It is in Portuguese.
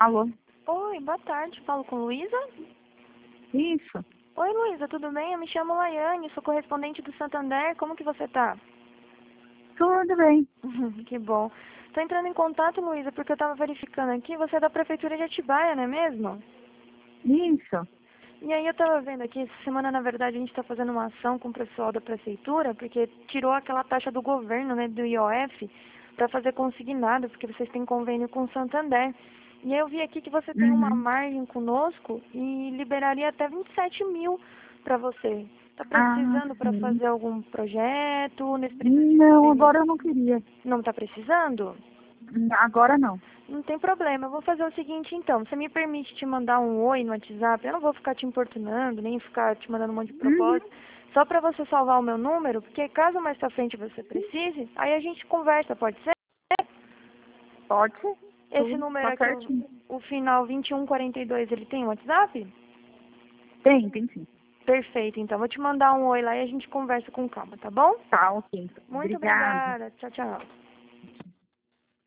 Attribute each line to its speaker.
Speaker 1: Alô?
Speaker 2: Oi, boa tarde. Falo com Luísa?
Speaker 1: Isso.
Speaker 2: Oi, Luísa, tudo bem? Eu me chamo Laiane, sou correspondente do Santander. Como que você tá?
Speaker 1: Tudo bem.
Speaker 2: Que bom. Tô entrando em contato, Luísa, porque eu tava verificando aqui. Você é da Prefeitura de Atibaia, não é mesmo?
Speaker 1: Isso.
Speaker 2: E aí eu tava vendo aqui, essa semana, na verdade, a gente tá fazendo uma ação com o pessoal da Prefeitura, porque tirou aquela taxa do governo, né, do IOF, para fazer consignado, porque vocês têm convênio com o Santander. E aí eu vi aqui que você tem uma
Speaker 1: Uhum.
Speaker 2: margem conosco e liberaria até 27 mil para você. Tá
Speaker 1: Ah,
Speaker 2: precisando para
Speaker 1: sim.
Speaker 2: fazer algum projeto nesse período de
Speaker 1: Não,
Speaker 2: pandemia?
Speaker 1: agora eu não queria.
Speaker 2: Não tá precisando?
Speaker 1: Agora não.
Speaker 2: Não tem problema. Eu vou fazer o seguinte, então. Você me permite te mandar um oi no WhatsApp? Eu não vou ficar te importunando, nem ficar te mandando um monte de
Speaker 1: Uhum.
Speaker 2: propósito. Só para você salvar o meu número, porque caso mais pra frente você precise, aí a gente conversa, pode ser?
Speaker 1: Pode ser.
Speaker 2: Esse
Speaker 1: Tudo.
Speaker 2: número
Speaker 1: Tá
Speaker 2: aqui,
Speaker 1: certinho.
Speaker 2: o final 2142, ele tem WhatsApp?
Speaker 1: Tem sim.
Speaker 2: Perfeito, então. Vou te mandar um oi lá e a gente conversa com calma, tá bom?
Speaker 1: Tá, ok.
Speaker 2: Muito
Speaker 1: Obrigada.
Speaker 2: obrigada. Tchau, tchau.